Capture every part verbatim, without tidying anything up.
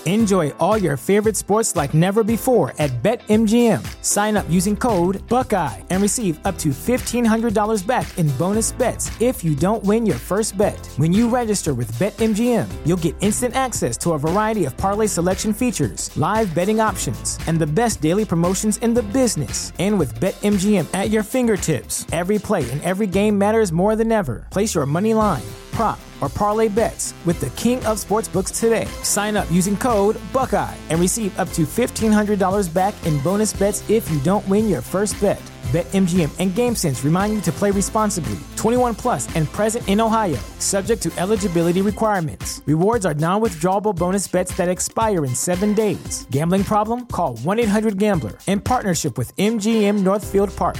Enjoy all your favorite sports like never before at BetMGM. Sign up using code Buckeye and receive up to fifteen hundred dollars back in bonus bets if you don't win your first bet. When you register with BetMGM, you'll get instant access to a variety of parlay selection features, live betting options, and the best daily promotions in the business. And with BetMGM at your fingertips, every play and every game matters more than ever. Place your money line, prop, or parlay bets with the king of sportsbooks today. Sign up using code Buckeye and receive up to fifteen hundred dollars back in bonus bets if you don't win your first bet. BetMGM and GameSense remind you to play responsibly. twenty-one plus and present in Ohio, subject to eligibility requirements. Rewards are non-withdrawable bonus bets that expire in seven days. Gambling problem? Call one eight hundred gambler in partnership with M G M Northfield Park.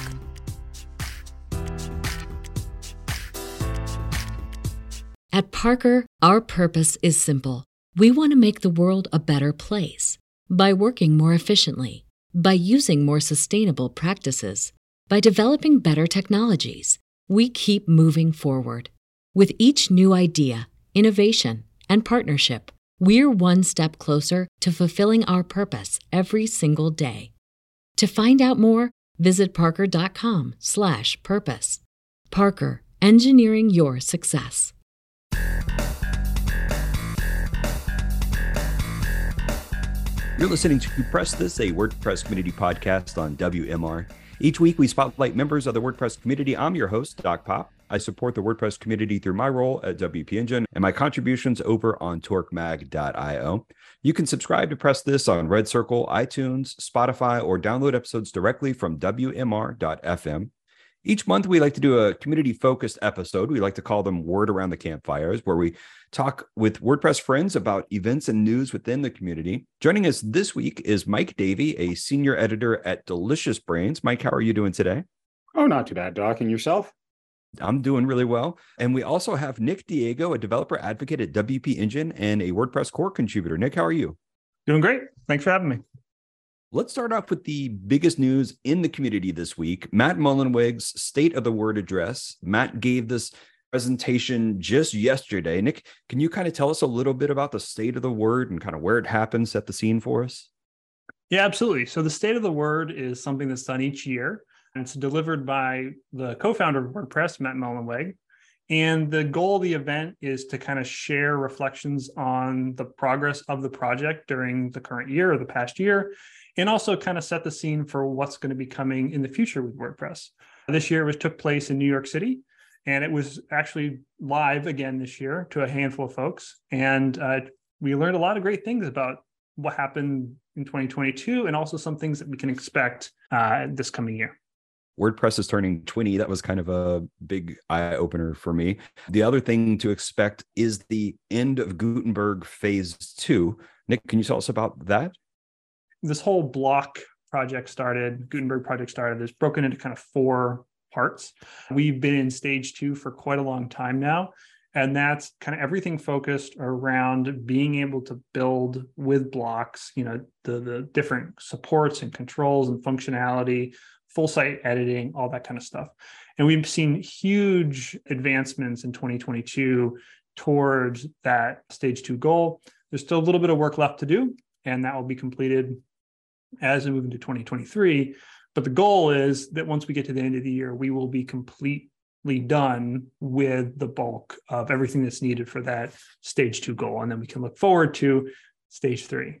At Parker, our purpose is simple. We want to make the world a better place by working more efficiently, by using more sustainable practices, by developing better technologies. We keep moving forward. With each new idea, innovation, and partnership, we're one step closer to fulfilling our purpose every single day. To find out more, visit parker.com slash purpose. Parker, engineering your success. You're listening to Press This, a WordPress community podcast on W M R. Each week, we spotlight members of the WordPress community. I'm your host, Doc Pop. I support the WordPress community through my role at W P Engine and my contributions over on torque mag dot io. You can subscribe to Press This on Red Circle, iTunes, Spotify, or download episodes directly from W M R dot F M. Each month, we like to do a community-focused episode. We like to call them Word Around the Campfires, where we talk with WordPress friends about events and news within the community. Joining us this week is Mike Davey, a senior editor at Delicious Brains. Mike, how are you doing today? Oh, not too bad, Doc. And yourself? I'm doing really well. And we also have Nick Diego, a developer advocate at W P Engine and a WordPress core contributor. Nick, how are you? Doing great. Thanks for having me. Let's start off with the biggest news in the community this week. Matt Mullenweg's State of the Word address. Matt gave this presentation just yesterday. Nick, can you kind of tell us a little bit about the State of the Word and kind of where it happens, set the scene for us? Yeah, absolutely. So the State of the Word is something that's done each year, and it's delivered by the co-founder of WordPress, Matt Mullenweg. And the goal of the event is to kind of share reflections on the progress of the project during the current year or the past year, and also kind of set the scene for what's going to be coming in the future with WordPress. This year it was took place in New York City, and it was actually live again this year to a handful of folks. And uh, we learned a lot of great things about what happened in twenty twenty-two and also some things that we can expect uh, this coming year. WordPress is turning twenty. That was kind of a big eye-opener for me. The other thing to expect is the end of Gutenberg phase two. Nick, can you tell us about that? This whole block project started, Gutenberg project started, is broken into kind of four parts. We've been in stage two for quite a long time now. And that's kind of everything focused around being able to build with blocks, you know, the, the different supports and controls and functionality, full site editing, all that kind of stuff. And we've seen huge advancements in twenty twenty-two towards that stage two goal. There's still a little bit of work left to do, and that will be completed as we move into twenty twenty-three. But the goal is that once we get to the end of the year, we will be completely done with the bulk of everything that's needed for that stage two goal. And then we can look forward to stage three.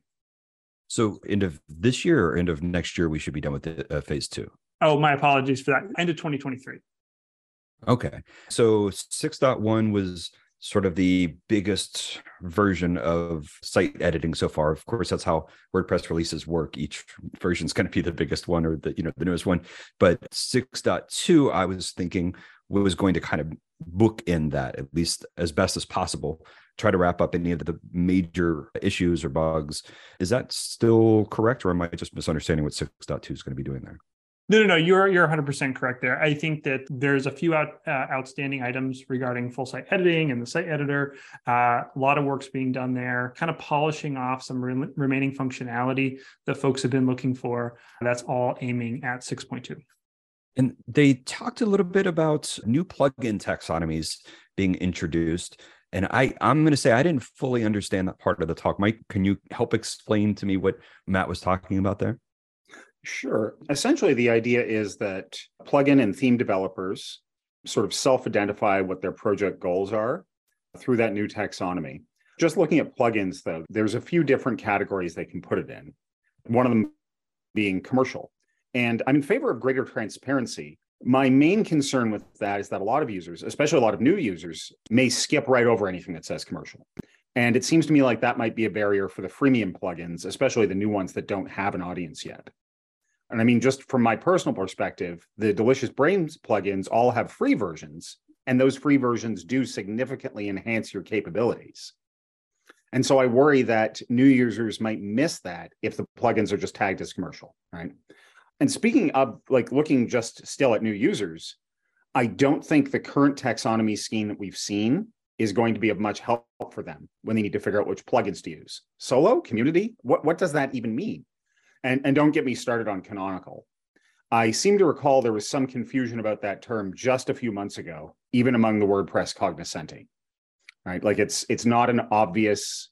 So end of this year or end of next year, we should be done with the, uh, phase two? Oh, my apologies for that. End of twenty twenty-three. Okay. So six point one was sort of the biggest version of site editing so far. Of course, that's how WordPress releases work. Each version is going to be the biggest one or the, you know, the newest one. But six point two, I was thinking was going to kind of bookend that, at least as best as possible, try to wrap up any of the major issues or bugs. Is that still correct, or am I just misunderstanding what six point two is going to be doing there? No, no, no. You're you're one hundred percent correct there. I think that there's a few out, uh, outstanding items regarding full site editing and the site editor. Uh, a lot of work's being done there, kind of polishing off some re- remaining functionality that folks have been looking for. That's all aiming at six point two. And they talked a little bit about new plugin taxonomies being introduced. And I, I'm going to say I didn't fully understand that part of the talk. Mike, can you help explain to me what Matt was talking about there? Sure. Essentially, the idea is that plugin and theme developers sort of self-identify what their project goals are through that new taxonomy. Just looking at plugins, though, there's a few different categories they can put it in. One of them being commercial. And I'm in favor of greater transparency. My main concern with that is that a lot of users, especially a lot of new users, may skip right over anything that says commercial. And it seems to me like that might be a barrier for the freemium plugins, especially the new ones that don't have an audience yet. And I mean, just from my personal perspective, the Delicious Brains plugins all have free versions, and those free versions do significantly enhance your capabilities. And so I worry that new users might miss that if the plugins are just tagged as commercial, right? And speaking of like looking just still at new users, I don't think the current taxonomy scheme that we've seen is going to be of much help for them when they need to figure out which plugins to use. Solo, community, what, what does that even mean? And, and don't get me started on canonical. I seem to recall there was some confusion about that term just a few months ago, even among the WordPress cognoscenti, right? Like it's it's not an obvious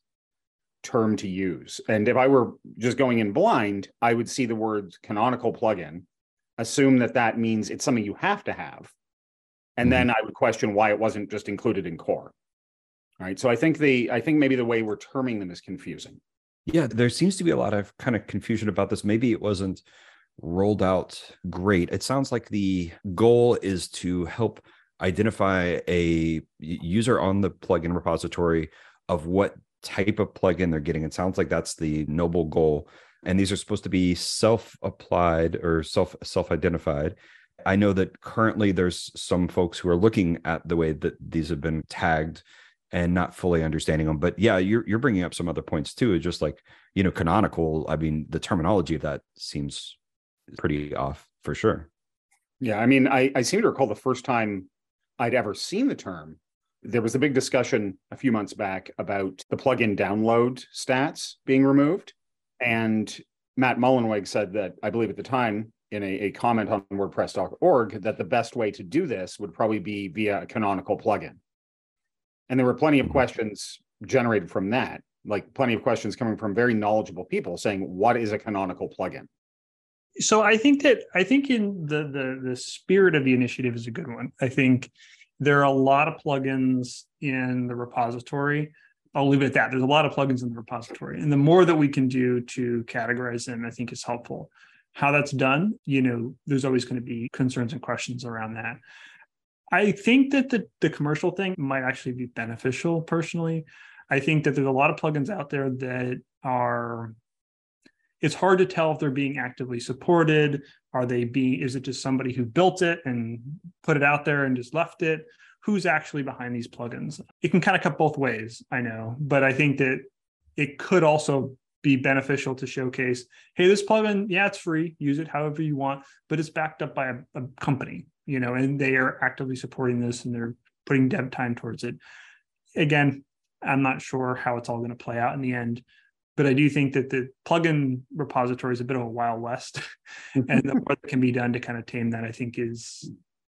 term to use. And if I were just going in blind, I would see the word canonical plugin, assume that that means it's something you have to have. And then I would question why it wasn't just included in core. All right. So I think the I think maybe the way we're terming them is confusing. Yeah, there seems to be a lot of kind of confusion about this. Maybe it wasn't rolled out great. It sounds like the goal is to help identify a user on the plugin repository of what type of plugin they're getting. It sounds like that's the noble goal. And these are supposed to be self-applied or self, self-identified. I know that currently there's some folks who are looking at the way that these have been tagged and not fully understanding them. But yeah, you're you're bringing up some other points too. It's just like, you know, canonical. I mean, the terminology of that seems pretty off for sure. Yeah, I mean, I, I seem to recall the first time I'd ever seen the term, there was a big discussion a few months back about the plugin download stats being removed. And Matt Mullenweg said that, I believe at the time, in a, a comment on WordPress dot org, that the best way to do this would probably be via a canonical plugin. And there were plenty of questions generated from that, like plenty of questions coming from very knowledgeable people saying, what is a canonical plugin? So I think that I think in the the the spirit of the initiative is a good one. I think there are a lot of plugins in the repository. I'll leave it at that. There's a lot of plugins in the repository. And the more that we can do to categorize them, I think is helpful. How that's done, you know, there's always going to be concerns and questions around that. I think that the, the commercial thing might actually be beneficial personally. I think that there's a lot of plugins out there that are, it's hard to tell if they're being actively supported. Are they being, is it just somebody who built it and put it out there and just left it? Who's actually behind these plugins? It can kind of cut both ways, I know, but I think that it could also be beneficial to showcase, hey, this plugin, yeah, it's free, use it however you want, but it's backed up by a, a company, you know, and they are actively supporting this and they're putting dev time towards it. Again, I'm not sure how it's all going to play out in the end, but I do think that the plugin repository is a bit of a wild west, and the more that can be done to kind of tame that, I think, is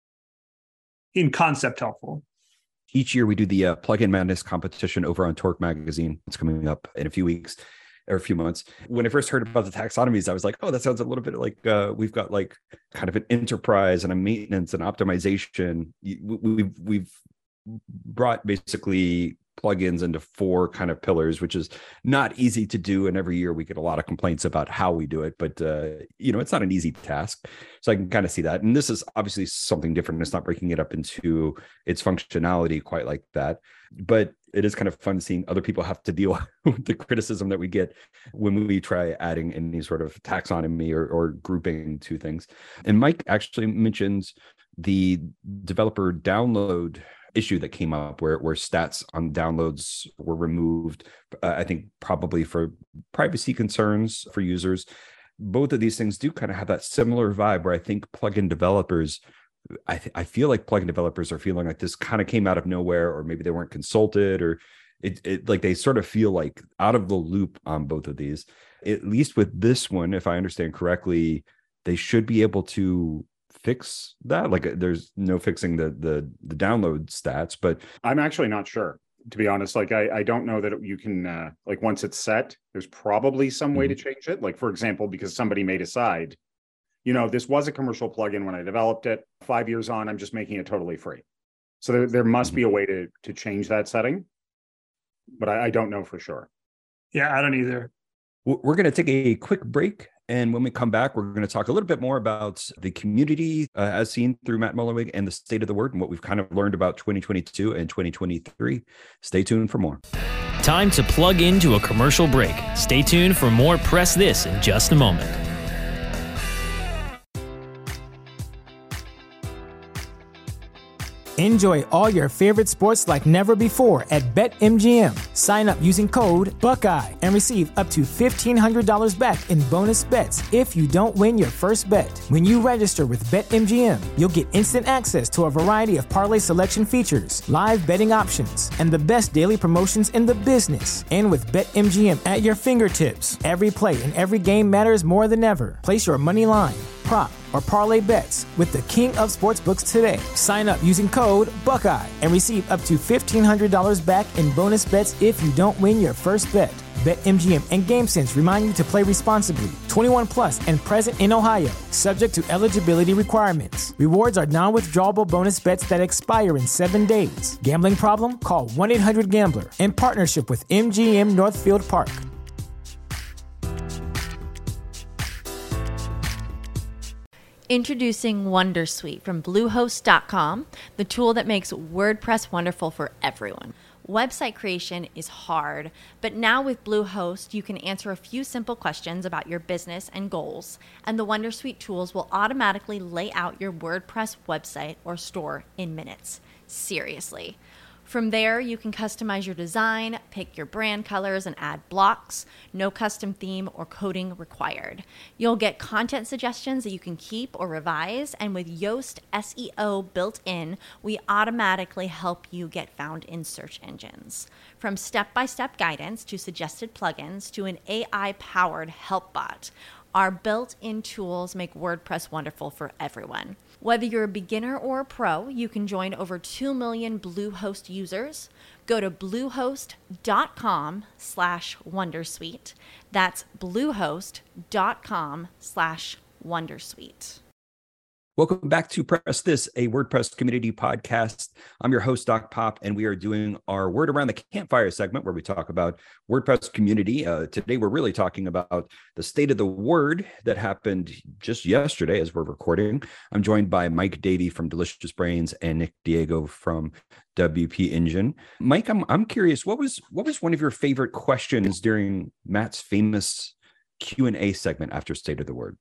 in concept helpful. Each year we do the uh, Plugin Madness competition over on Torque Magazine. It's coming up in a few weeks or a few months. When I first heard about the taxonomies, I was like, oh, that sounds a little bit like uh, we've got like kind of an enterprise and a maintenance and optimization. We've, we've brought basically plugins into four kind of pillars, which is not easy to do. And every year we get a lot of complaints about how we do it, but uh, you know, it's not an easy task. So I can kind of see that. And this is obviously something different. It's not breaking it up into its functionality quite like that, but it is kind of fun seeing other people have to deal with the criticism that we get when we try adding any sort of taxonomy or, or grouping to things. And Mike actually mentions the developer download issue that came up where, where stats on downloads were removed, uh, I think probably for privacy concerns for users. Both of these things do kind of have that similar vibe where I think plugin developers, I, th- I feel like plugin developers are feeling like this kind of came out of nowhere, or maybe they weren't consulted, or it, it like they sort of feel like out of the loop on both of these. At least with this one, if I understand correctly, they should be able to fix that. Like there's no fixing the the the download stats, but I'm actually not sure. to be honest. Like, I, I don't know that you can, uh, like, once it's set, there's probably some way Mhm. to change it. Like, for example, because somebody may decide, you know, this was a commercial plugin when I developed it. Five years on, I'm just making it totally free. So there, there must Mhm. be a way to to change that setting, but I, I don't know for sure. Yeah, I don't either. W- We're going to take a quick break. And when we come back, we're going to talk a little bit more about the community uh, as seen through Matt Mullenweg and the state of the word and what we've kind of learned about twenty twenty-two and twenty twenty-three. Stay tuned for more. Time to plug into a commercial break. Stay tuned for more Press This in just a moment. Enjoy all your favorite sports like never before at BetMGM. Sign up using code Buckeye and receive up to fifteen hundred dollars back in bonus bets if you don't win your first bet. When you register with BetMGM, you'll get instant access to a variety of parlay selection features, live betting options, and the best daily promotions in the business. And with BetMGM at your fingertips, every play and every game matters more than ever. Place your money line, prop, or parlay bets with the king of sportsbooks today. Sign up using code Buckeye and receive up to fifteen hundred dollars back in bonus bets if you don't win your first bet. BetMGM and GameSense remind you to play responsibly. twenty-one plus and present in Ohio, subject to eligibility requirements. Rewards are non-withdrawable bonus bets that expire in seven days. Gambling problem? Call one eight hundred gambler in partnership with M G M Northfield Park. Introducing Wondersuite from Bluehost dot com, the tool that makes WordPress wonderful for everyone. Website creation is hard, but now with Bluehost, you can answer a few simple questions about your business and goals, and the Wondersuite tools will automatically lay out your WordPress website or store in minutes. Seriously. From there, you can customize your design, pick your brand colors, and add blocks. No custom theme or coding required. You'll get content suggestions that you can keep or revise, and with Yoast S E O built in, we automatically help you get found in search engines. From step-by-step guidance to suggested plugins to an A I-powered help bot, our built-in tools make WordPress wonderful for everyone. Whether you're a beginner or a pro, you can join over two million Bluehost users. Go to bluehost.com slash Wondersuite. That's bluehost.com slash Wondersuite. Welcome back to Press This, a WordPress community podcast. I'm your host, Doc Pop, and we are doing our Word Around the Campfire segment where we talk about WordPress community. Uh, today, we're really talking about the state of the word that happened just yesterday as we're recording. I'm joined by Mike Davey from Delicious Brains and Nick Diego from W P Engine. Mike, I'm I'm curious, what was what was one of your favorite questions during Matt's famous Q and A segment after State of the Word?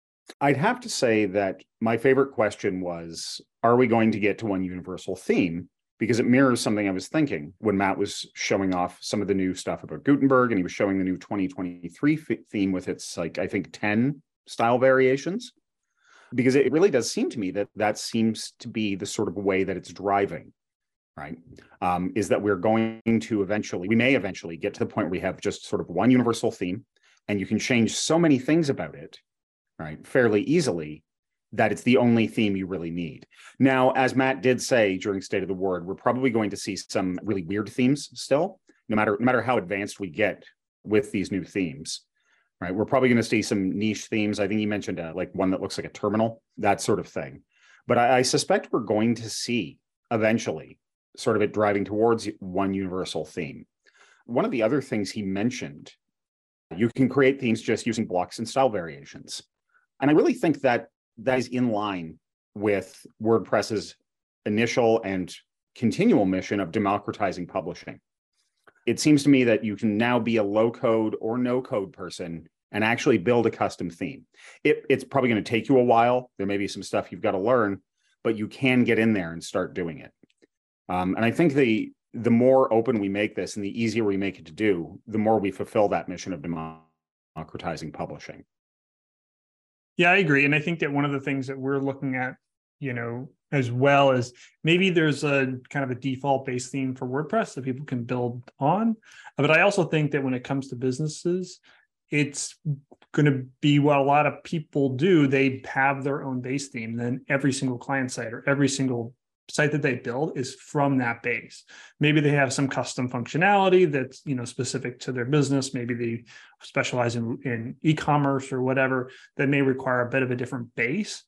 I'd have to say that my favorite question was, are we going to get to one universal theme? Because it mirrors something I was thinking when Matt was showing off some of the new stuff about Gutenberg, and he was showing the new twenty twenty-three f- theme with its, like, I think ten style variations. Because it really does seem to me that that seems to be the sort of way that it's driving, right? Um, is that we're going to eventually, we may eventually get to the point where we have just sort of one universal theme, and you can change so many things about it, right, fairly easily, that it's the only theme you really need. Now, as Matt did say during State of the Word, we're probably going to see some really weird themes still, no matter no matter how advanced we get with these new themes, right? We're probably going to see some niche themes. I think you mentioned uh, like one that looks like a terminal, that sort of thing. But I, I suspect we're going to see eventually sort of it driving towards one universal theme. One of the other things he mentioned, you can create themes just using blocks and style variations. And I really think that that is in line with WordPress's initial and continual mission of democratizing publishing. It seems to me that you can now be a low-code or no-code person and actually build a custom theme. It, it's probably going to take you a while. There may be some stuff you've got to learn, but you can get in there and start doing it. Um, and I think the the more open we make this and the easier we make it to do, the more we fulfill that mission of democratizing publishing. Yeah, I agree. And I think that one of the things that we're looking at, you know, as well is maybe there's a kind of a default base theme for WordPress that people can build on. But I also think that when it comes to businesses, it's going to be what a lot of people do. They have their own base theme. Then every single client site or every single site that they build is from that base. Maybe they have some custom functionality that's, you know, specific to their business. Maybe they specialize in, in e-commerce or whatever that may require a bit of a different base.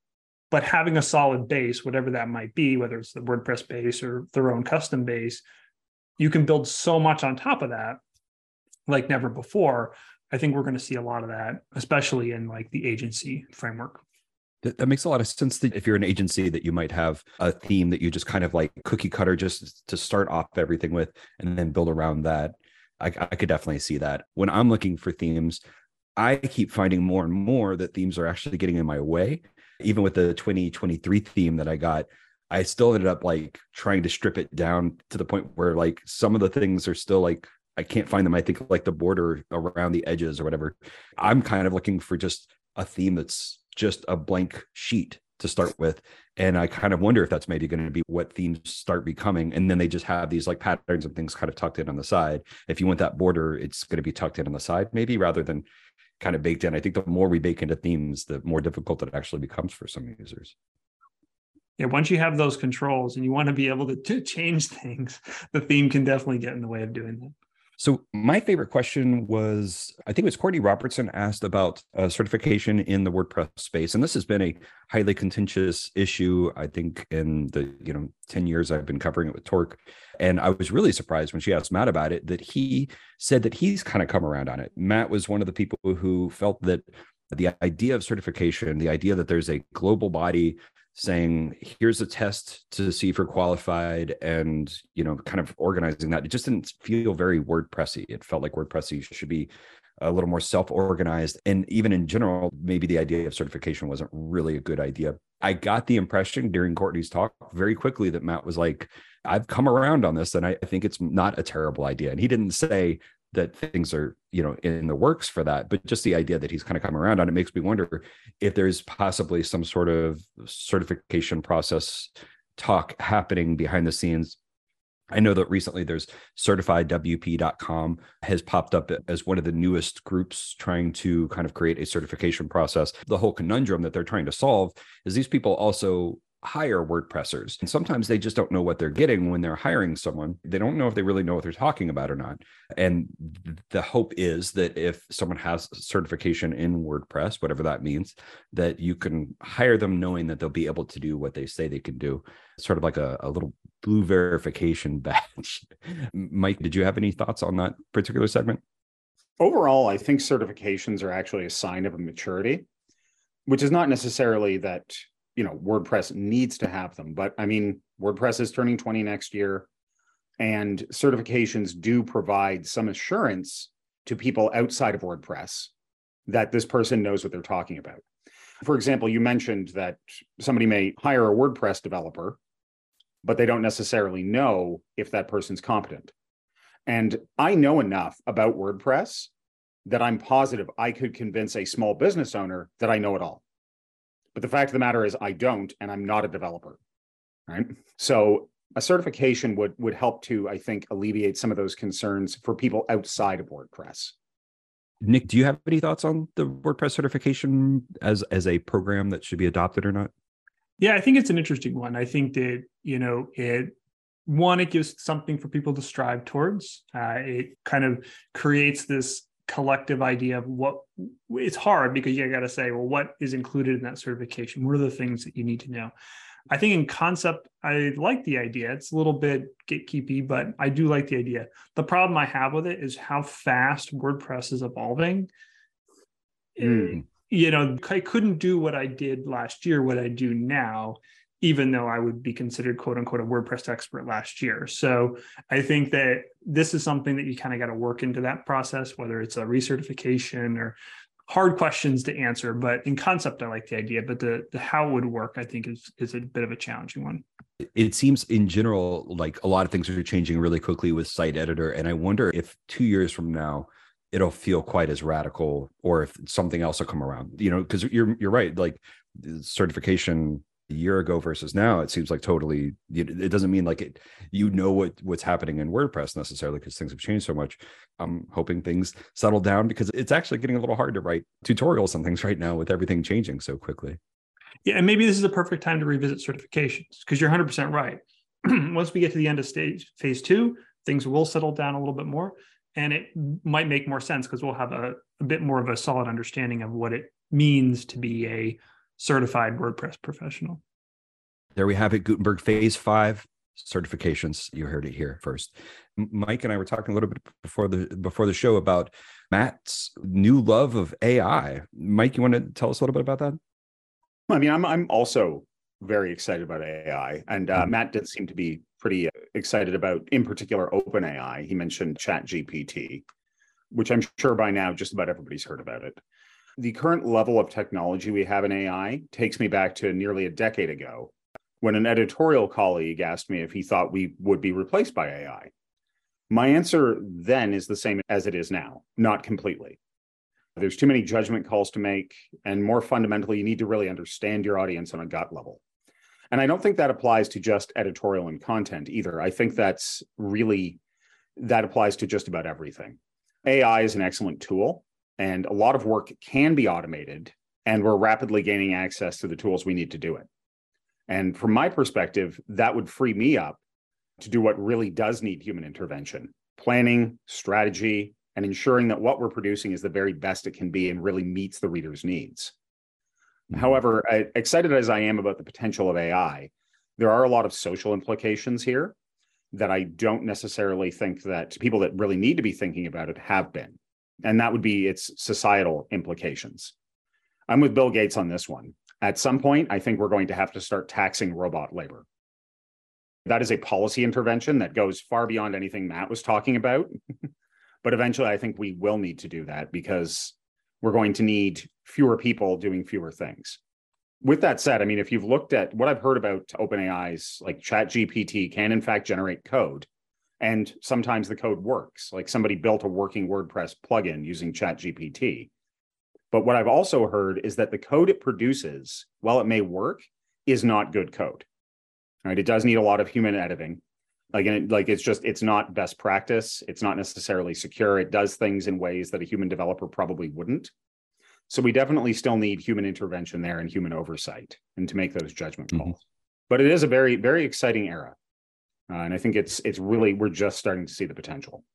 But having a solid base, whatever that might be, whether it's the WordPress base or their own custom base, you can build so much on top of that like never before. I think we're going to see a lot of that, especially in like the agency framework. That, that makes a lot of sense. That if you're an agency, that you might have a theme that you just kind of like cookie cutter just to start off everything with, and then build around that. I, I could definitely see that. When I'm looking for themes, I keep finding more and more that themes are actually getting in my way. Even with the twenty twenty-three theme that I got, I still ended up like trying to strip it down to the point where like some of the things are still like, I can't find them. I think like the border around the edges or whatever. I'm kind of looking for just a theme that's just a blank sheet to start with. And I kind of wonder if that's maybe going to be what themes start becoming. And then they just have these like patterns and things kind of tucked in on the side. If you want that border, it's going to be tucked in on the side, maybe, rather than kind of baked in. I think the more we bake into themes, the more difficult it actually becomes for some users. Yeah, once you have those controls and you want to be able to, to change things, the theme can definitely get in the way of doing that. So my favorite question was, I think it was Courtney Robertson asked about uh, certification in the WordPress space. And this has been a highly contentious issue, I think, in the you know ten years I've been covering it with Torque. And I was really surprised when she asked Matt about it, that he said that he's kind of come around on it. Matt was one of the people who felt that the idea of certification, the idea that there's a global body saying, here's a test to see if you're qualified, and, you know, kind of organizing that, it just didn't feel very WordPressy. It felt like WordPressy should be a little more self-organized. And even in general, maybe the idea of certification wasn't really a good idea. I got the impression during Courtney's talk very quickly that Matt was like, I've come around on this and I think it's not a terrible idea. And he didn't say that things are, you know, in the works for that, but just the idea that he's kind of come around on it makes me wonder if there's possibly some sort of certification process talk happening behind the scenes. I know that recently there's certified W P dot com has popped up as one of the newest groups trying to kind of create a certification process. The whole conundrum that they're trying to solve is these people also hire WordPressers. And sometimes they just don't know what they're getting when they're hiring someone. They don't know if they really know what they're talking about or not. And the hope is that if someone has certification in WordPress, whatever that means, that you can hire them knowing that they'll be able to do what they say they can do. Sort of like a, a little blue verification badge. Mike, did you have any thoughts on that particular segment? Overall, I think certifications are actually a sign of a maturity, which is not necessarily that you know, WordPress needs to have them. But I mean, WordPress is turning twenty next year, and certifications do provide some assurance to people outside of WordPress that this person knows what they're talking about. For example, you mentioned that somebody may hire a WordPress developer, but they don't necessarily know if that person's competent. And I know enough about WordPress that I'm positive I could convince a small business owner that I know it all. But the fact of the matter is I don't, and I'm not a developer, right? So a certification would, would help to, I think, alleviate some of those concerns for people outside of WordPress. Nick, do you have any thoughts on the WordPress certification as, as a program that should be adopted or not? Yeah, I think it's an interesting one. I think that, you know, it, one, it gives something for people to strive towards. Uh, it kind of creates this collective idea of what it's hard because you got to say, well, what is included in that certification? What are the things that you need to know? I think in concept, I like the idea. It's a little bit gatekeepy, but I do like the idea. The problem I have with it is how fast WordPress is evolving. Mm. You know, I couldn't do what I did last year, what I do now, even though I would be considered quote unquote a WordPress expert last year. So I think that this is something that you kind of got to work into that process, whether it's a recertification or hard questions to answer. But in concept, I like the idea, but the, the how it would work, I think is, is a bit of a challenging one. It seems in general, like a lot of things are changing really quickly with Site Editor. And I wonder if two years from now, it'll feel quite as radical, or if something else will come around, you know, because you're, you're right. Like certification a year ago versus now, it seems like totally, it doesn't mean like it, you know, what what's happening in WordPress necessarily, because things have changed so much. I'm hoping things settle down, because it's actually getting a little hard to write tutorials on things right now with everything changing so quickly. Yeah, and maybe this is a perfect time to revisit certifications because you're one hundred percent right. Once we get to the end of stage phase two, things will settle down a little bit more, and it might make more sense because we'll have a, a bit more of a solid understanding of what it means to be a certified WordPress professional. There we have it, Gutenberg phase five certifications. You heard it here first. Mike and I were talking a little bit before the before the show about Matt's new love of A I. Mike, you want to tell us a little bit about that? I mean, I'm I'm also very excited about A I, and uh, mm-hmm. Matt did seem to be pretty excited about, in particular, OpenAI. He mentioned ChatGPT, which I'm sure by now just about everybody's heard about it. The current level of technology we have in A I takes me back to nearly a decade ago, when an editorial colleague asked me if he thought we would be replaced by A I. My answer then is the same as it is now, not completely. There's too many judgment calls to make, and more fundamentally, you need to really understand your audience on a gut level. And I don't think that applies to just editorial and content either. I think that's really, that applies to just about everything. A I is an excellent tool, and a lot of work can be automated, and we're rapidly gaining access to the tools we need to do it. And from my perspective, that would free me up to do what really does need human intervention: planning, strategy, and ensuring that what we're producing is the very best it can be and really meets the reader's needs. Mm-hmm. However, I, excited as I am about the potential of A I, there are a lot of social implications here that I don't necessarily think that people that really need to be thinking about it have been. And that would be its societal implications. I'm with Bill Gates on this one. At some point, I think we're going to have to start taxing robot labor. That is a policy intervention that goes far beyond anything Matt was talking about. But eventually, I think we will need to do that because we're going to need fewer people doing fewer things. With that said, I mean, if you've looked at what I've heard about OpenAI's, like ChatGPT can in fact generate code, and sometimes the code works. Like somebody built a working WordPress plugin using ChatGPT. But what I've also heard is that the code it produces, while it may work, is not good code. Right? It does need a lot of human editing. Like, and it, like it's just, it's not best practice. It's not necessarily secure. It does things in ways that a human developer probably wouldn't. So we definitely still need human intervention there and human oversight and to make those judgment calls. Mm-hmm. But it is a very, very exciting era. Uh, and I think it's it's really, we're just starting to see the potential.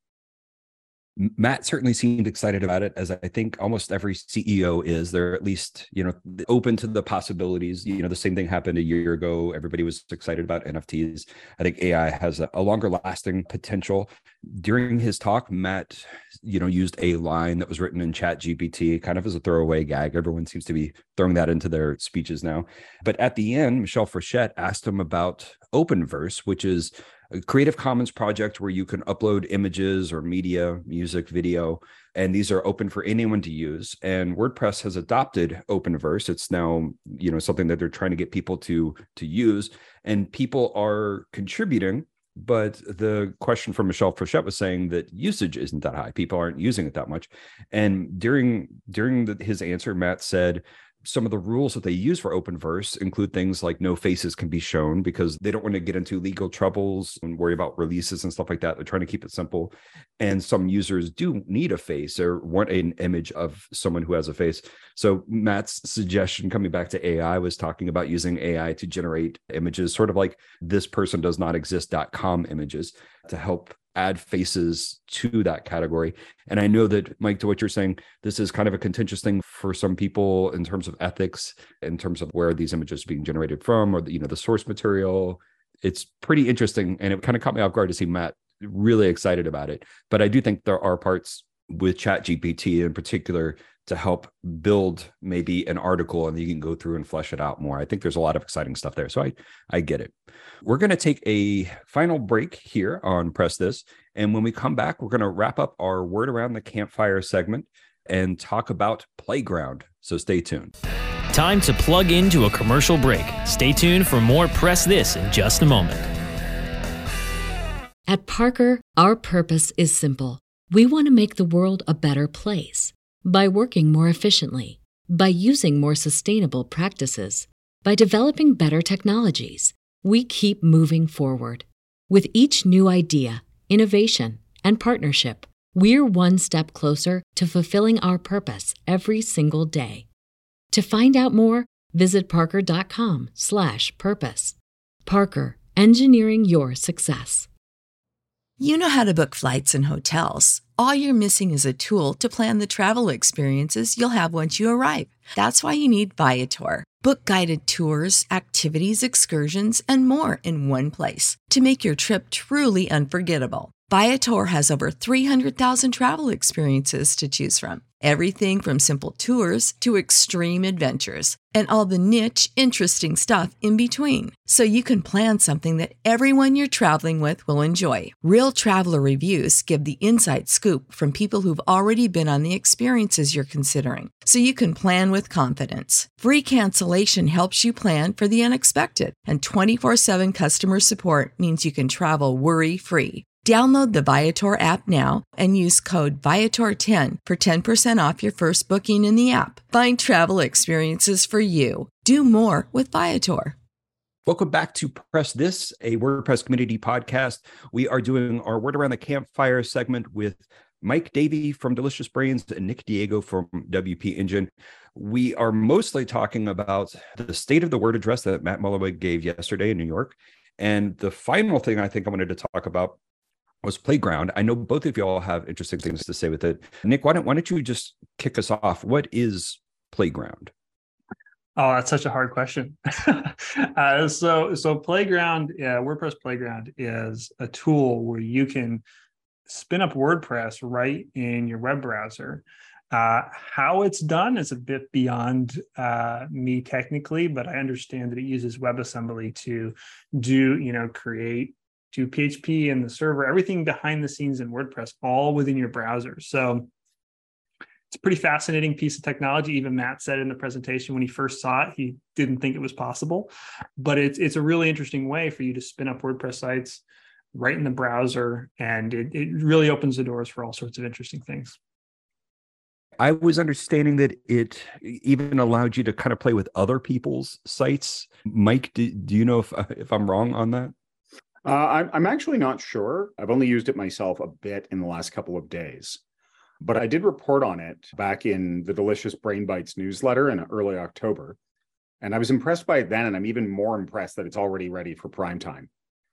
Matt certainly seemed excited about it, as I think almost every C E O is. They're at least, you know, open to the possibilities. You know, the same thing happened a year ago. Everybody was excited about N F Ts. I think A I has a, a longer lasting potential. During his talk, Matt, you know, used a line that was written in ChatGPT kind of as a throwaway gag. Everyone seems to be throwing that into their speeches now. But at the end, Michelle Frechette asked him about Openverse, which is a Creative Commons project where you can upload images or media, music, video, and these are open for anyone to use. And WordPress has adopted Openverse. It's now, you know, something that they're trying to get people to, to use, and people are contributing. But the question from Michelle Frechette was saying that usage isn't that high. People aren't using it that much. And during, during the, his answer, Matt said, some of the rules that they use for Openverse include things like no faces can be shown because they don't want to get into legal troubles and worry about releases and stuff like that. They're trying to keep it simple. And some users do need a face or want an image of someone who has a face. So Matt's suggestion, coming back to A I, was talking about using A I to generate images, sort of like this person does not exist dot com images, to help add faces to that category. And I know that, Mike, to what you're saying, this is kind of a contentious thing for some people in terms of ethics, in terms of where these images are being generated from, or the, you know, the source material. It's pretty interesting, and it kind of caught me off guard to see Matt really excited about it. But I do think there are parts with ChatGPT in particular to help build maybe an article, and you can go through and flesh it out more. I think there's a lot of exciting stuff there. So I, I get it. We're going to take a final break here on Press This. And when we come back, we're going to wrap up our Word Around the Campfire segment and talk about Playground. So stay tuned. Time to plug into a commercial break. Stay tuned for more Press This in just a moment. At Parker, our purpose is simple. We want to make the world a better place. By working more efficiently, by using more sustainable practices, by developing better technologies, we keep moving forward. With each new idea, innovation, and partnership, we're one step closer to fulfilling our purpose every single day. To find out more, Visit parker.com slash purpose. Parker, engineering your success. You know how to book flights and hotels. All you're missing is a tool to plan the travel experiences you'll have once you arrive. That's why you need Viator. Book guided tours, activities, excursions, and more in one place to make your trip truly unforgettable. Viator has over three hundred thousand travel experiences to choose from. Everything from simple tours to extreme adventures and all the niche, interesting stuff in between. So you can plan something that everyone you're traveling with will enjoy. Real traveler reviews give the inside scoop from people who've already been on the experiences you're considering. So you can plan with confidence. Free cancellation helps you plan for the unexpected. And twenty-four seven customer support means you can travel worry-free. Download the Viator app now and use code Viator ten for ten percent off your first booking in the app. Find travel experiences for you. Do more with Viator. Welcome back to Press This, a WordPress community podcast. We are doing our Word Around the Campfire segment with Mike Davey from Delicious Brains and Nick Diego from W P Engine. We are mostly talking about the state of the Word address that Matt Mullenweg gave yesterday in New York. And the final thing I think I wanted to talk about was Playground. I know both of you all have interesting things to say with it. Nick, why don't, why don't you just kick us off? What is Playground? Oh, that's such a hard question. uh, so, so Playground, yeah, WordPress Playground is a tool where you can spin up WordPress right in your web browser. Uh, how it's done is a bit beyond uh, me technically, but I understand that it uses WebAssembly to do, you know, create to P H P and the server, everything behind the scenes in WordPress, all within your browser. So it's a pretty fascinating piece of technology. Even Matt said in the presentation when he first saw it, he didn't think it was possible, but it's it's a really interesting way for you to spin up WordPress sites right in the browser. And it, it really opens the doors for all sorts of interesting things. I was understanding that it even allowed you to kind of play with other people's sites. Mike, do, do you know if, if I'm wrong on that? Uh, I'm, I'm actually not sure. I've only used it myself a bit in the last couple of days, but I did report on it back in the Delicious Brain Bites newsletter in early October. And I was impressed by it then, and I'm even more impressed that it's already ready for prime time.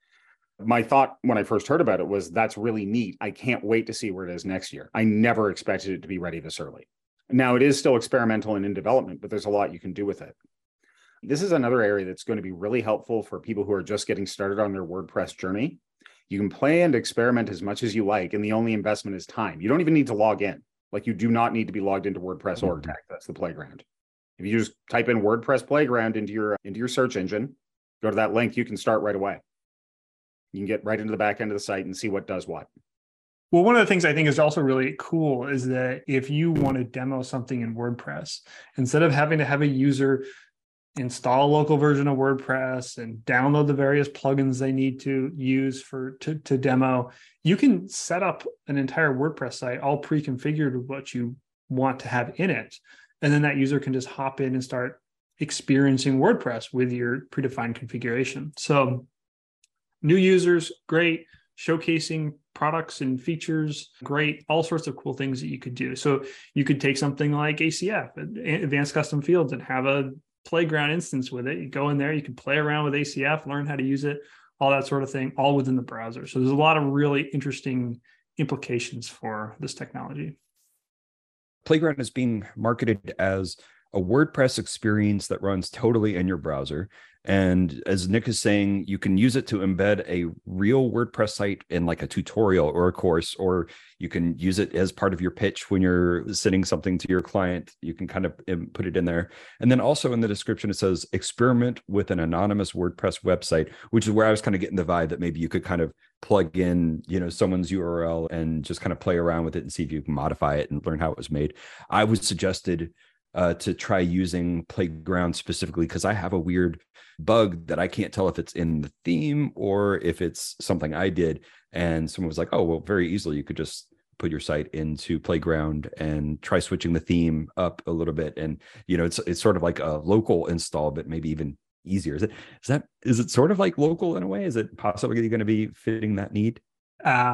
My thought when I first heard about it was, that's really neat. I can't wait to see where it is next year. I never expected it to be ready this early. Now, it is still experimental and in development, but there's a lot you can do with it. This is another area that's going to be really helpful for people who are just getting started on their WordPress journey. You can play and experiment as much as you like, and the only investment is time. You don't even need to log in. Like, you do not need to be logged into WordPress org tag. That's the Playground. If you just type in WordPress Playground into your into your search engine, go to that link, you can start right away. You can get right into the back end of the site and see what does what. Well, one of the things I think is also really cool is that if you want to demo something in WordPress, instead of having to have a user install a local version of WordPress and download the various plugins they need to use for to, to demo, you can set up an entire WordPress site all pre-configured with what you want to have in it. And then that user can just hop in and start experiencing WordPress with your predefined configuration. So new users, great. Showcasing products and features, great. All sorts of cool things that you could do. So you could take something like A C F, Advanced Custom Fields, and have a Playground instance with it. You go in there, you can play around with A C F, learn how to use it, all that sort of thing, all within the browser. So there's a lot of really interesting implications for this technology. Playground is being marketed as a WordPress experience that runs totally in your browser. And as Nick is saying, you can use it to embed a real WordPress site in like a tutorial or a course, or you can use it as part of your pitch when you're sending something to your client. You can kind of put it in there. And then also in the description, it says experiment with an anonymous WordPress website, which is where I was kind of getting the vibe that maybe you could kind of plug in, you know, someone's U R L and just kind of play around with it and see if you can modify it and learn how it was made. I was suggested uh, to try using Playground specifically because I have a weird bug that I can't tell if it's in the theme or if it's something I did. And someone was like, oh, well, very easily you could just put your site into Playground and try switching the theme up a little bit. And, you know, it's it's sort of like a local install, but maybe even easier. Is it is that is it sort of like local in a way? Is it possibly going to be fitting that need? Um,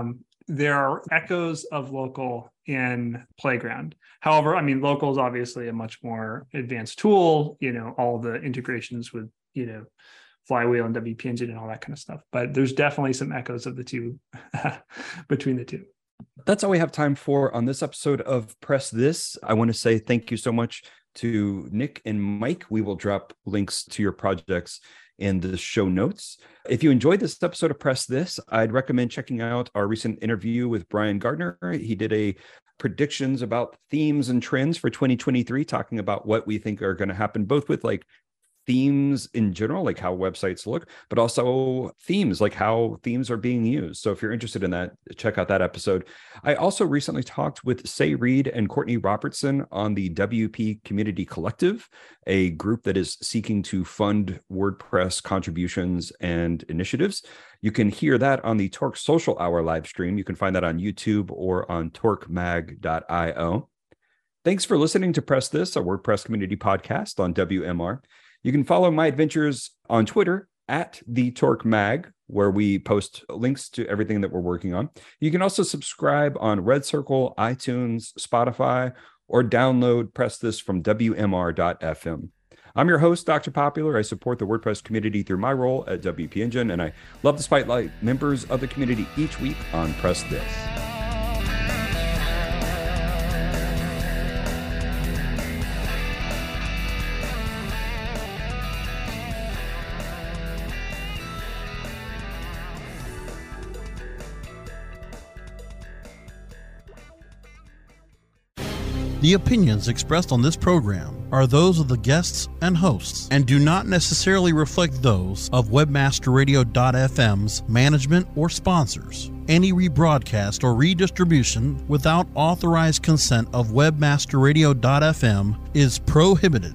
there are echoes of local in Playground. However, I mean, local is obviously a much more advanced tool, you know, all the integrations with, you know, Flywheel and W P Engine and all that kind of stuff. But there's definitely some echoes of the two between the two. That's all we have time for on this episode of Press This. I want to say thank you so much to Nick and Mike. We will drop links to your projects in the show notes. If you enjoyed this episode of Press This, I'd recommend checking out our recent interview with Brian Gardner. He did a predictions about themes and trends for twenty twenty-three, talking about what we think are going to happen, both with like themes in general, like how websites look, but also themes, like how themes are being used. So if you're interested in that, check out that episode. I also recently talked with Say Reed and Courtney Robertson on the W P Community Collective, a group that is seeking to fund WordPress contributions and initiatives. You can hear that on the Torque Social Hour live stream. You can find that on YouTube or on torque mag dot io. Thanks for listening to Press This, a WordPress community podcast on W M R. You can follow my adventures on Twitter at the Torque Mag, where we post links to everything that we're working on. You can also subscribe on Red Circle, iTunes, Spotify, or download Press This from W M R dot F M. I'm your host, Doctor Popular. I support the WordPress community through my role at W P Engine, and I love to spotlight members of the community each week on Press This. The opinions expressed on this program are those of the guests and hosts and do not necessarily reflect those of Webmaster Radio dot F M's management or sponsors. Any rebroadcast or redistribution without authorized consent of Webmaster Radio dot F M is prohibited.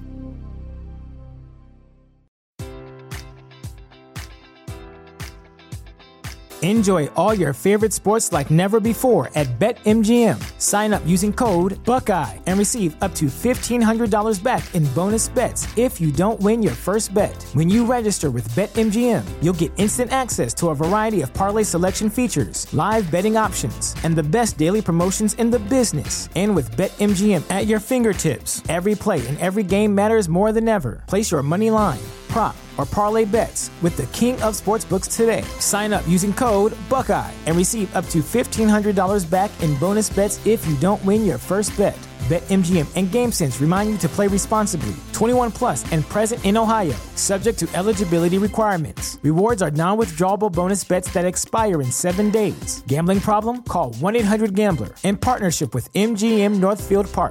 Enjoy all your favorite sports like never before at BetMGM. Sign up using code Buckeye and receive up to fifteen hundred dollars back in bonus bets if you don't win your first bet. When you register with BetMGM, you'll get instant access to a variety of parlay selection features, live betting options, and the best daily promotions in the business. And with BetMGM at your fingertips, every play and every game matters more than ever. Place your money line, prop, or parlay bets with the king of sportsbooks today. Sign up using code Buckeye and receive up to fifteen hundred dollars back in bonus bets if you don't win your first bet. BetMGM and GameSense remind you to play responsibly. twenty-one plus and present in Ohio, subject to eligibility requirements. Rewards are non-withdrawable bonus bets that expire in seven days. Gambling problem? Call one eight hundred gambler in partnership with M G M Northfield Park.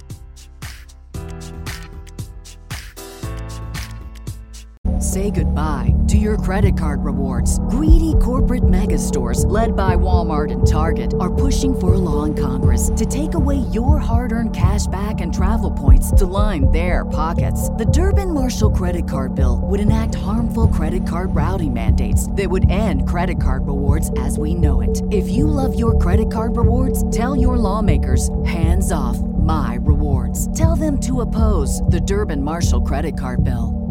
Say goodbye to your credit card rewards. Greedy corporate mega stores, led by Walmart and Target, are pushing for a law in Congress to take away your hard-earned cash back and travel points to line their pockets. The Durbin-Marshall credit card bill would enact harmful credit card routing mandates that would end credit card rewards as we know it. If you love your credit card rewards, tell your lawmakers, hands off my rewards. Tell them to oppose the Durbin-Marshall credit card bill.